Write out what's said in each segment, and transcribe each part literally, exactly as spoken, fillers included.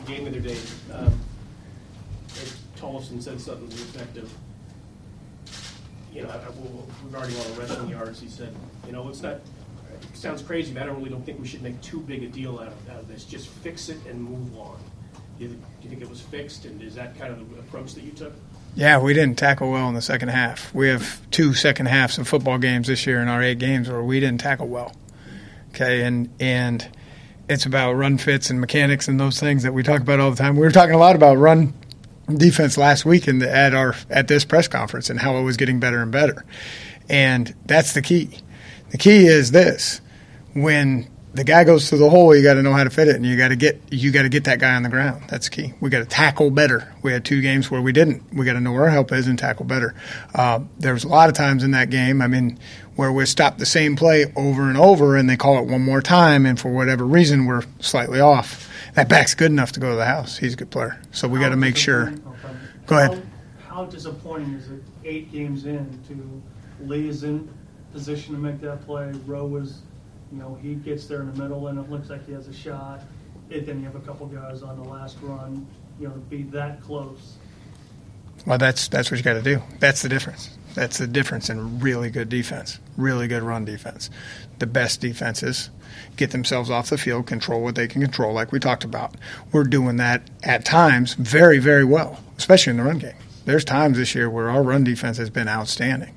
the game the other day, um, Tollefson said something to the effect of, you know, regarding all the rushing yards, he said, you know, it's not, it sounds crazy, but I don't really don't think we should make too big a deal out of, out of this. Just fix it and move on. Do you, do you think it was fixed, and is that kind of the approach that you took? Yeah, we didn't tackle well in the second half. We have two second halves of football games this year in our eight games where we didn't tackle well. Okay, and and it's about run fits and mechanics and those things that we talk about all the time. We were talking a lot about run defense last week in the, at our at this press conference and how it was getting better and better. And that's the key. The key is this: when the guy goes through the hole, you got to know how to fit it, and you got to get you got to get that guy on the ground. That's key. We got to tackle better. We had two games where we didn't. We got to know where our help is and tackle better. Uh, there was a lot of times in that game, I mean, where we stopped the same play over and over, and they call it one more time, and for whatever reason, we're slightly off. That back's good enough to go to the house. He's a good player, so we got to make sure. Go ahead. How, how disappointing is it? Eight games in, to Lee is in position to make that play. Rowe is. You know, he gets there in the middle, and it looks like he has a shot. And then you have a couple guys on the last run, you know, to be that close. Well, that's that's what you got to do. That's the difference. That's the difference in really good defense, really good run defense. The best defenses get themselves off the field, control what they can control, like we talked about. We're doing that at times very, very well, especially in the run game. There's times this year where our run defense has been outstanding.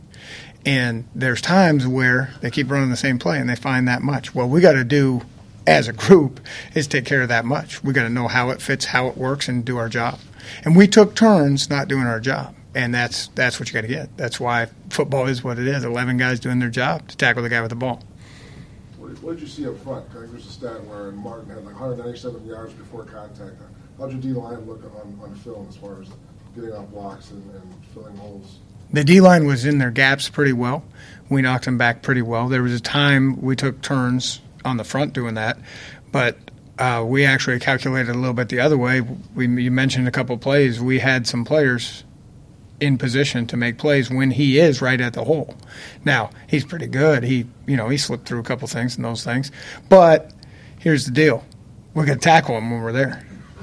And there's times where they keep running the same play and they find that much. What we got to do as a group is take care of that much. We got to know how it fits, how it works, and do our job. And we took turns not doing our job, and that's that's what you got to get. That's why football is what it is. Eleven guys doing their job to tackle the guy with the ball. What, what did you see up front? I think there's a stat where Martin had like one hundred ninety-seven yards before contact. How'd your D-line look on, on film as far as getting off blocks and, and filling holes? The D-line was in their gaps pretty well. We knocked them back pretty well. There was a time we took turns on the front doing that, but uh, we actually calculated a little bit the other way. We, you mentioned a couple of plays. We had some players in position to make plays when he is right at the hole. Now, he's pretty good. He, you know, he slipped through a couple things and those things. But here's the deal. We're going to tackle him when we're there.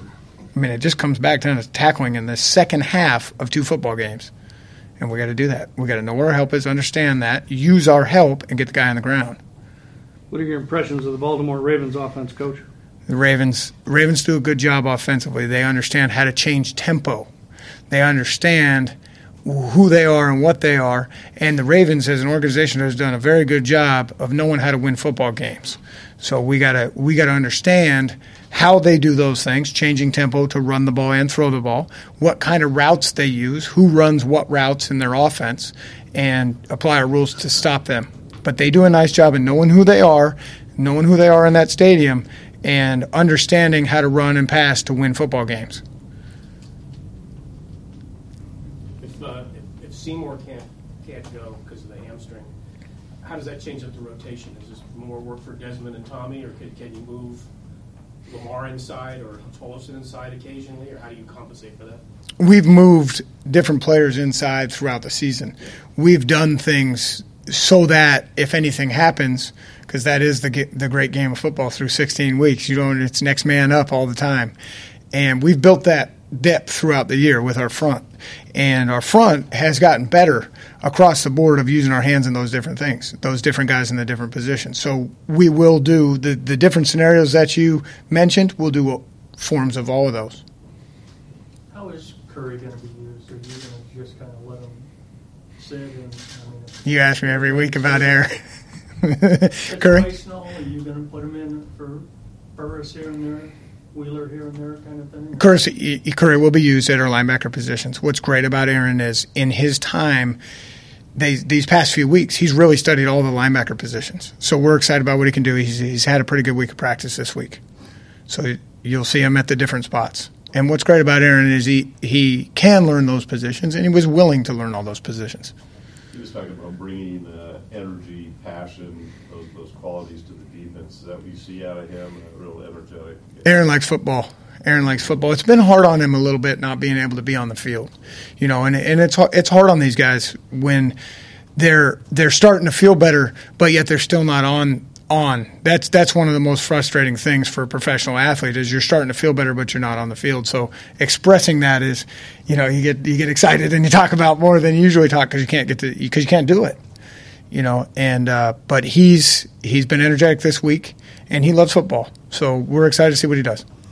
I mean, it just comes back down to tackling in the second half of two football games. And we got to do that. We got to know where our help is, understand that, use our help, and get the guy on the ground. What are your impressions of the Baltimore Ravens offense, Coach? The Ravens Ravens do a good job offensively. They understand how to change tempo. They understand who they are and what they are. And the Ravens, as an organization, has done a very good job of knowing how to win football games. So we gotta we gotta understand how they do those things, changing tempo to run the ball and throw the ball, what kind of routes they use, who runs what routes in their offense, and apply our rules to stop them. But they do a nice job in knowing who they are, knowing who they are in that stadium, and understanding how to run and pass to win football games. If uh, if, if Seymour can't can't go because of the hamstring, how does that change up the rotation? Is this more work for Desmond and Tommy, or can, can you move Lamar inside or Tollefson inside occasionally, or how do you compensate for that? We've moved different players inside throughout the season. We've done things so that if anything happens, because that is the the great game of football through sixteen weeks, you don't it's next man up all the time. And we've built that depth throughout the year with our front. And our front has gotten better across the board of using our hands in those different things, those different guys in the different positions. So we will do the, the different scenarios that you mentioned, we'll do forms of all of those. How is Curry going to be used? Are you going to just kind of let him sit? And, I mean, you ask me every week about Aaron. Curry? Are you going to put him in for Burris here and there? Wheeler here and there kind of thing? Curry, Curry will be used at our linebacker positions. What's great about Aaron is in his time, they, these past few weeks, he's really studied all the linebacker positions. So we're excited about what he can do. He's, he's had a pretty good week of practice this week. So you'll see him at the different spots. And what's great about Aaron is he, he can learn those positions, and he was willing to learn all those positions. He was talking about bringing uh, energy, passion, those, those qualities to the defense. Is that what you see out of him? A real energetic. Aaron likes football. Aaron likes football. It's been hard on him a little bit not being able to be on the field, you know, and and it's it's hard on these guys when they're they're starting to feel better, but yet they're still not on on. That's that's one of the most frustrating things for a professional athlete is you're starting to feel better, but you're not on the field. So expressing that is, you know, you get you get excited and you talk about more than you usually talk because you can't get to because you can't do it, you know. And uh, but he's he's been energetic this week and he loves football. So we're excited to see what he does.